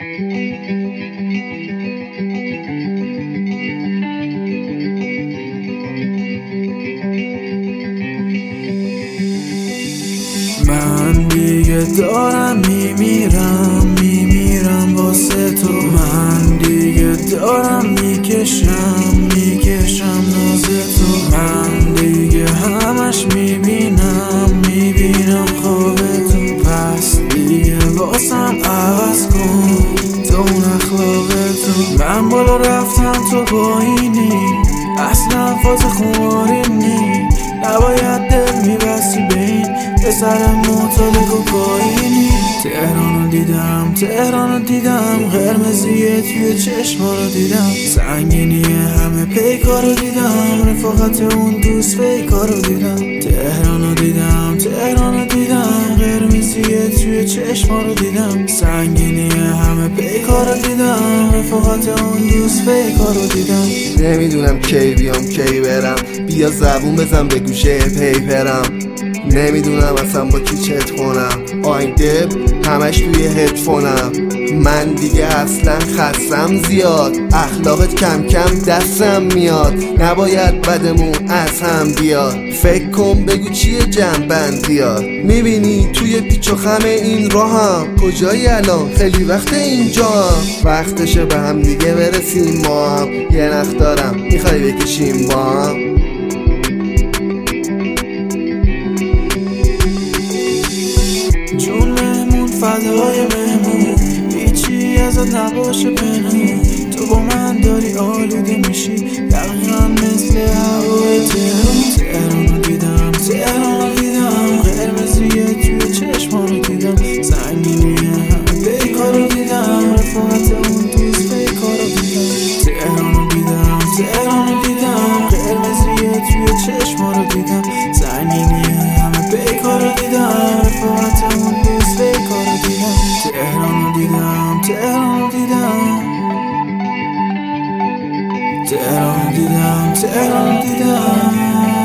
من دیگه دارم میمیرم واسه تو. من دیگه دارم میکشم ناز تو. من دیگه همش میبینم خواب تو. پس دیگه واسم عوض کن تو اون اخلاق تو. من بالا رفتم تو پایینی، اصلا فاز خماری نی. نباید دل میبستی به این پسر معتاد کوکائینی. تهرانو دیدم قرمزیه توی چشما رو دیدم. سنگینی همه پیکارو دیدم، رفاقت اون دوست فیکارو دیدم. تهرانو دیدم قرمزیه توی چشما رو دیدم. سنگینی همه پیکارو دیدم، رفاقت اون دوست فیکارو دیدم. نمیدونم کی بیام کی برم، بیا زبون بزن به گوشه پیپرم. نمیدونم اصلا با کی چت کنم، آهنگ دب همش توی هدفونم. من دیگه اصلا خستم زیاد، اخلاقت کم کم دستم میاد. نباید بدمون از هم بیاد، فکر کن بگو چیه جنبندیات. میبینی توی پیچ و خم این راهم، کجایی الان خیلی وقت اینجا هم. وقتشه به هم دیگه برسیم ما هم، یه نخ دارم میخوای بکشیم با هم. جون مهمون فدای مهمون، هیچی ازت نباشه پنهون. تو با من داری آلوده میشی دقیقا مثل هوای تهرانو دیدم قرمزیه توی چشما رو دیدم. سنگینی همه پیکارو دیدم، رفاقت اون دوست فیکارو دیدم. تهرانو دیدم قرمزیه توی چشما رو دیدم. سنگینی همه پیکارو دیدم، رفاقت اون دوست فیکارو دیدم. تهرانو دیدم